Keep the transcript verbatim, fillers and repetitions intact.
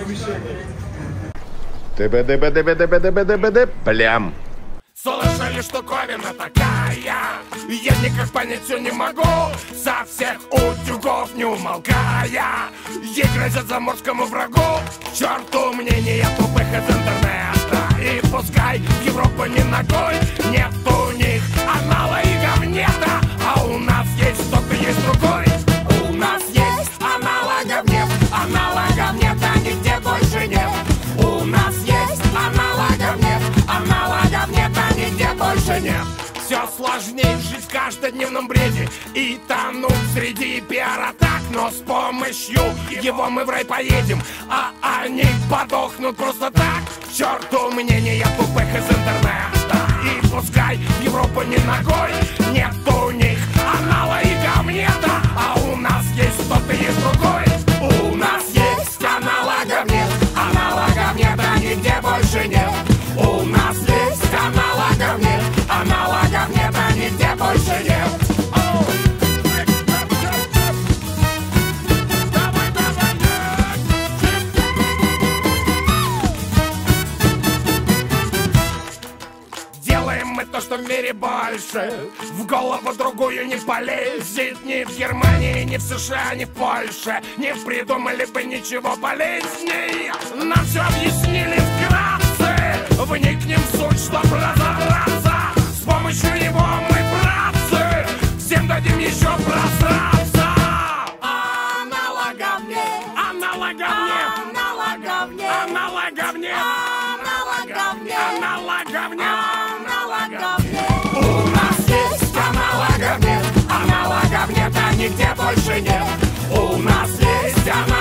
ТБ-ДБ-ДБ-ДБ-ДБ-ДБ, плям. Слышали, штуковина такая, я никак понять ее не могу. Со всех утюгов не умолкая, ей грозят заморскому врагу. К черту мнения тупых из интернета, и пускай в Европу не ногой. Нет у них аналогов нета, а у нас есть кто-то есть другой. У нас есть аналогов нет, аналогов нет, а нигде больше нет. У нас есть аналогов нет, аналогов нет, а нигде больше нет. Все сложнее жить в каждодневном бреде и тонуть среди пиар-атак. Но с помощью его мы в рай поедем, а они подохнут просто так. К черту мнения тупых из интернета, и пускай в Европу не ногой. Нет у них аналогов нет, а у нас есть кто-то есть другой. У нас есть аналогов нет, аналогов нет, а нигде больше нет. У нас есть аналогов нет, аналогов нет, а нигде больше нет. Делаем мы то, что в мире больше, в голову другую не полезет. Ни в Германии, ни в США, ни в Польше не придумали бы ничего полезнее. Нам все объяснили вкратце, вникнем в суть, чтоб разобраться. С помощью него мы, братцы, всем дадим еще просраться. Аналогов нет, аналогов нет, аналогов нет, аналогов нет, аналогов нет, аналогов нет, аналогов нет. У нас есть аналогов нет, аналогов нет, а нигде больше нет. У нас есть аналогов.